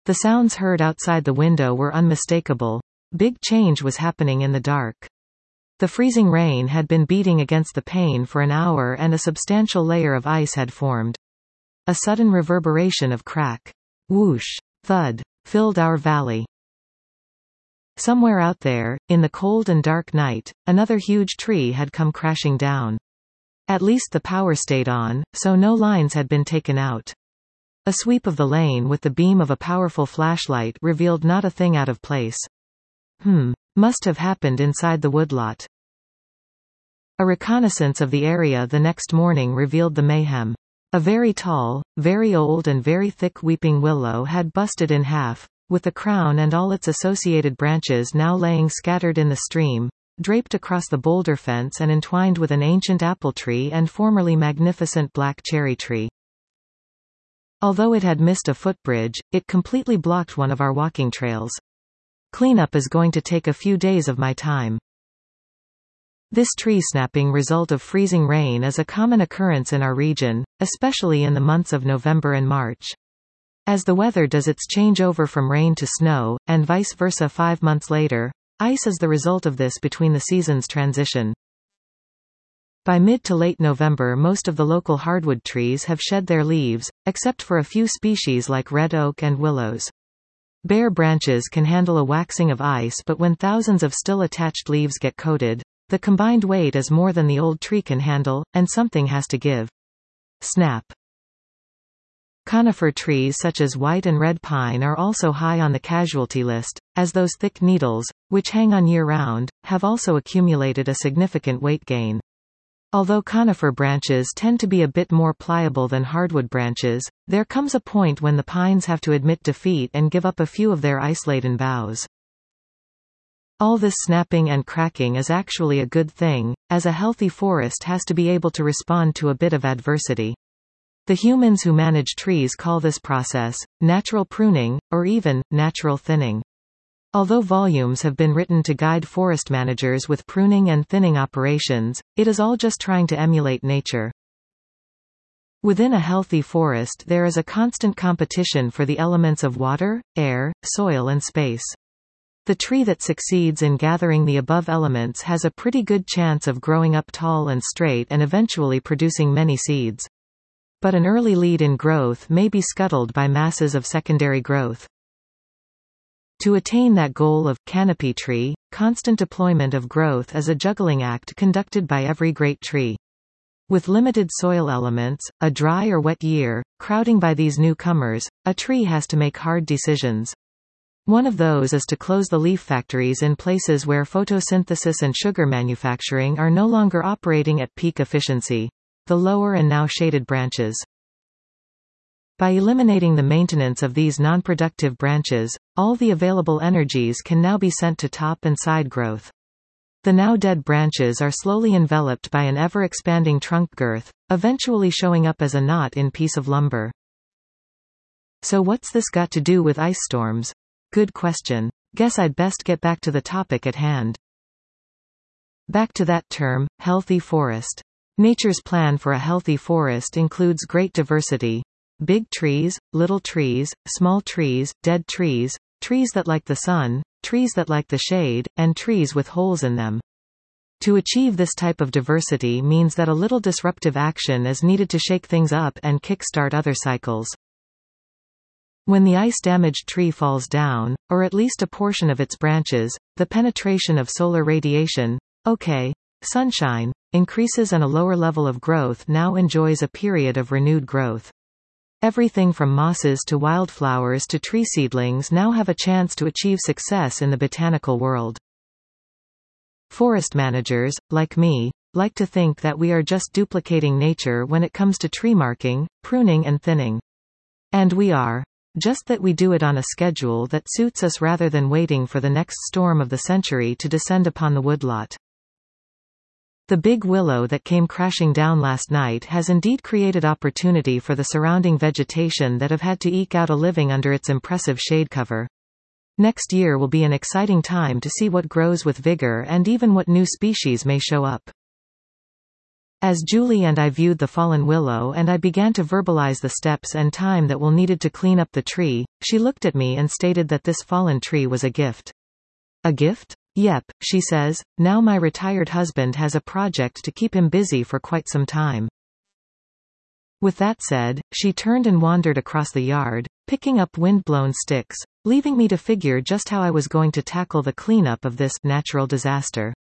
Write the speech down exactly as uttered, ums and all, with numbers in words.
The sounds heard outside the window were unmistakable. Big change was happening in the dark. The freezing rain had been beating against the pane for an hour and a substantial layer of ice had formed. A sudden reverberation of crack, whoosh, thud, filled our valley. Somewhere out there, in the cold and dark night, another huge tree had come crashing down. At least the power stayed on, so no lines had been taken out. A sweep of the lane with the beam of a powerful flashlight revealed not a thing out of place. Hmm. Must have happened inside the woodlot. A reconnaissance of the area the next morning revealed the mayhem. A very tall, very old and very thick weeping willow had busted in half, with the crown and all its associated branches now laying scattered in the stream, draped across the boulder fence and entwined with an ancient apple tree and formerly magnificent black cherry tree. Although it had missed a footbridge, it completely blocked one of our walking trails. Cleanup is going to take a few days of my time. This tree snapping result of freezing rain is a common occurrence in our region, especially in the months of November and March. As the weather does its changeover from rain to snow, and vice versa five months later, ice is the result of this between the seasons' transition. By mid to late November most of the local hardwood trees have shed their leaves, except for a few species like red oak and willows. Bare branches can handle a waxing of ice, but when thousands of still attached leaves get coated, the combined weight is more than the old tree can handle, and something has to give. Snap. Conifer trees such as white and red pine are also high on the casualty list, as those thick needles, which hang on year-round, have also accumulated a significant weight gain. Although conifer branches tend to be a bit more pliable than hardwood branches, there comes a point when the pines have to admit defeat and give up a few of their ice-laden boughs. All this snapping and cracking is actually a good thing, as a healthy forest has to be able to respond to a bit of adversity. The humans who manage trees call this process natural pruning, or even natural thinning. Although volumes have been written to guide forest managers with pruning and thinning operations, it is all just trying to emulate nature. Within a healthy forest there is a constant competition for the elements of water, air, soil and space. The tree that succeeds in gathering the above elements has a pretty good chance of growing up tall and straight and eventually producing many seeds. But an early lead in growth may be scuttled by masses of secondary growth. To attain that goal of canopy tree, constant deployment of growth is a juggling act conducted by every great tree. With limited soil elements, a dry or wet year, crowding by these newcomers, a tree has to make hard decisions. One of those is to close the leaf factories in places where photosynthesis and sugar manufacturing are no longer operating at peak efficiency, the lower and now shaded branches. By eliminating the maintenance of these non-productive branches, all the available energies can now be sent to top and side growth. The now dead branches are slowly enveloped by an ever-expanding trunk girth, eventually showing up as a knot in piece of lumber. So what's this got to do with ice storms? Good question. Guess I'd best get back to the topic at hand. Back to that term, healthy forest. Nature's plan for a healthy forest includes great diversity. Big trees, little trees, small trees, dead trees, trees that like the sun, trees that like the shade, and trees with holes in them. To achieve this type of diversity means that a little disruptive action is needed to shake things up and kickstart other cycles. When the ice-damaged tree falls down, or at least a portion of its branches, the penetration of solar radiation, okay, sunshine, increases and a lower level of growth now enjoys a period of renewed growth. Everything from mosses to wildflowers to tree seedlings now have a chance to achieve success in the botanical world. Forest managers, like me, like to think that we are just duplicating nature when it comes to tree marking, pruning and thinning. And we are. Just that we do it on a schedule that suits us rather than waiting for the next storm of the century to descend upon the woodlot. The big willow that came crashing down last night has indeed created opportunity for the surrounding vegetation that have had to eke out a living under its impressive shade cover. Next year will be an exciting time to see what grows with vigor and even what new species may show up. As Julie and I viewed the fallen willow and I began to verbalize the steps and time that will needed to clean up the tree, she looked at me and stated that this fallen tree was a gift. A gift? Yep, she says, now my retired husband has a project to keep him busy for quite some time. With that said, she turned and wandered across the yard, picking up wind-blown sticks, leaving me to figure just how I was going to tackle the cleanup of this natural disaster.